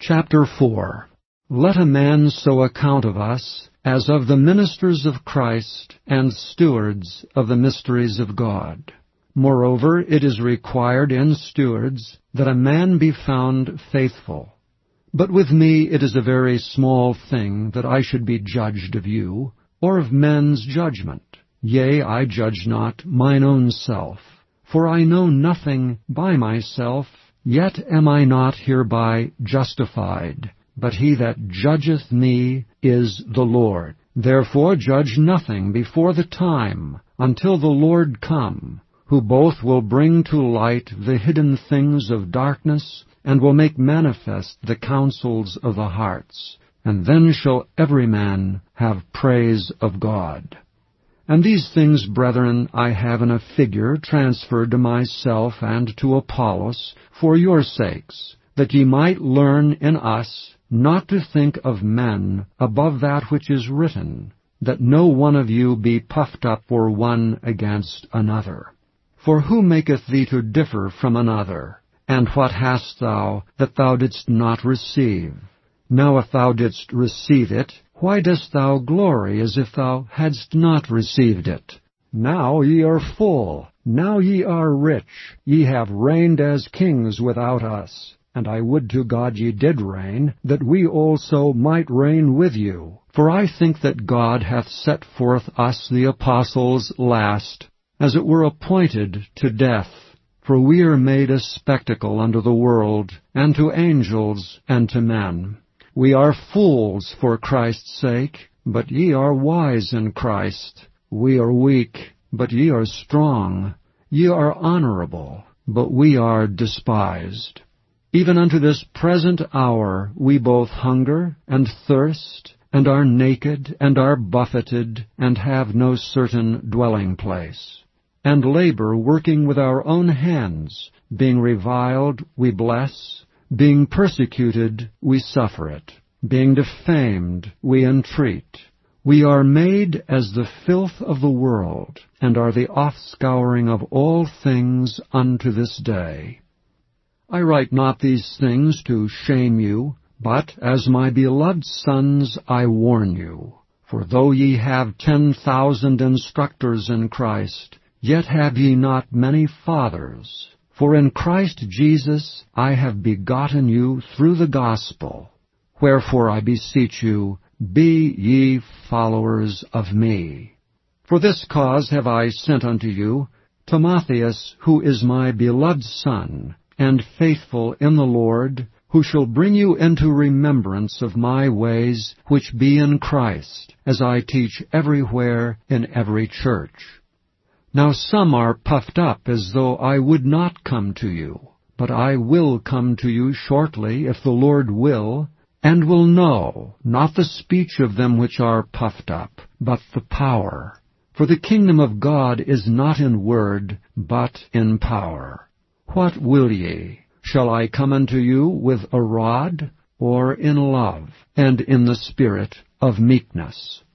Chapter 4. Let a man so account of us as of the ministers of Christ and stewards of the mysteries of God. Moreover, it is required in stewards that a man be found faithful. But with me it is a very small thing that I should be judged of you, or of men's judgment. Yea, I judge not mine own self. For I know nothing by myself, yet am I not hereby justified. But he that judgeth me is the Lord. Therefore judge nothing before the time, until the Lord come, who both will bring to light the hidden things of darkness, and will make manifest the counsels of the hearts. And then shall every man have praise of God. And these things, brethren, I have in a figure transferred to myself and to Apollos, for your sakes, that ye might learn in us not to think of men above that which is written, that no one of you be puffed up for one against another. For who maketh thee to differ from another? And what hast thou that thou didst not receive? Now if thou didst receive it, why dost thou glory as if thou hadst not received it? Now ye are full, now ye are rich, ye have reigned as kings without us. And I would to God ye did reign, that we also might reign with you. For I think that God hath set forth us the apostles last, as it were appointed to death. For we are made a spectacle unto the world, and to angels, and to men. We are fools for Christ's sake, but ye are wise in Christ. We are weak, but ye are strong. Ye are honorable, but we are despised. Even unto this present hour we both hunger and thirst, and are naked, and are buffeted, and have no certain dwelling place. And labor working with our own hands, being reviled, we bless, being persecuted, we suffer it, being defamed, we entreat. We are made as the filth of the world, and are the offscouring of all things unto this day. I write not these things to shame you, but as my beloved sons I warn you. For though ye have 10,000 instructors in Christ, yet have ye not many fathers. For in Christ Jesus I have begotten you through the gospel. Wherefore I beseech you, be ye followers of me. For this cause have I sent unto you Timotheus, who is my beloved son, and faithful in the Lord, who shall bring you into remembrance of my ways which be in Christ, as I teach everywhere in every church. Now some are puffed up as though I would not come to you, but I will come to you shortly, if the Lord will, and will know, not the speech of them which are puffed up, but the power. For the kingdom of God is not in word, but in power. What will ye? Shall I come unto you with a rod, or in love, and in the spirit of meekness?